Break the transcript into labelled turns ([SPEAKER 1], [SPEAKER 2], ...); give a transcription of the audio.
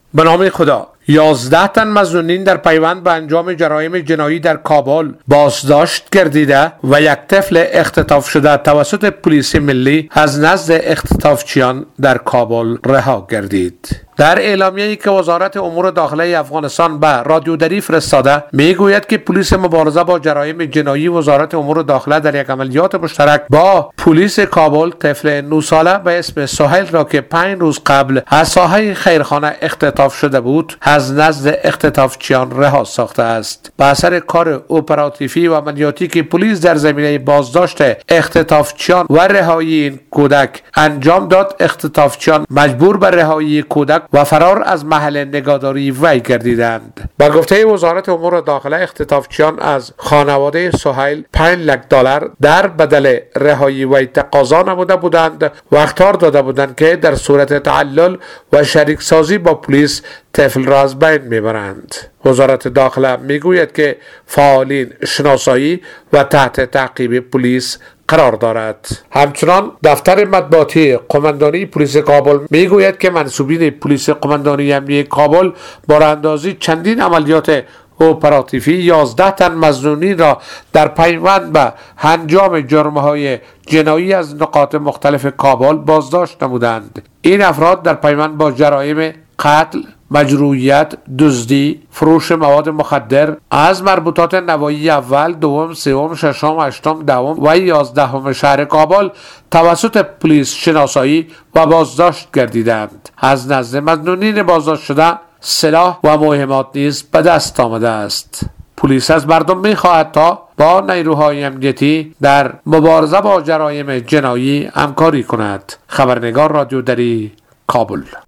[SPEAKER 1] به نام خدا. 11 تن مظنونین در پیوند به انجام جرایم جنایی در کابل بازداشت گردیده و یک طفل اختطاف شده توسط پلیس ملی از نزد اختطافچیان در کابل رها گردید. در اعلامیه‌ای که وزارت امور داخله افغانستان به رادیو دری فرستاده میگوید که پلیس مبارزه با جرایم جنایی وزارت امور داخله در یک عملیات مشترک با پلیس کابل طفل 9 ساله به اسم سهیل را که 5 روز قبل از ساحه خیرخانه اختطاف شده بود از نزد اختطافچیان رها ساخته است. به اثر کار اپراتیفی و عملیاتی که پلیس در زمینه بازداشت اختطافچیان و رهایی این کودک انجام داد، اختطافچیان مجبور به رهایی کودک و فرار از محل نگهداری وی گردیدند. با گفته وزارت امور داخله اختطافچیان از خانواده سهیل $5,00,000 در بدل رهایی وی تقاضا نموده بودند و اخطار داده بودند که در صورت تعلل و شریک سازی با پلیس طفل را از بین میبرند. وزارت داخله میگوید که فعالین شناسایی و تحت تعقیب پلیس قرار دارد. همچنان دفتر مطبوعاتی قماندانی پلیس کابل میگوید که منصوبین پلیس قماندانی امنیتی کابل با راهاندازی چندین عملیات اپراتیفی 11 تن مظنونین را در پیوند به انجام جرم‌های جنایی از نقاط مختلف کابل بازداشت نمودند. این افراد در پیوند با جرایم قتل، مجروحیت، دزدی، فروش مواد مخدر از مربوطات نواحی اول، دوم، سوم، ششم، هشتم، دهم و 11 شهر کابل توسط پلیس شناسایی و بازداشت گردیدند. از نزد مظنونین بازداشت شده سلاح و مهمات نیز به دست آمده است. پلیس از مردم می‌خواهد تا با نیروهای امنیتی در مبارزه با جرایم جنایی همکاری کند. خبرنگار رادیو دری، کابل.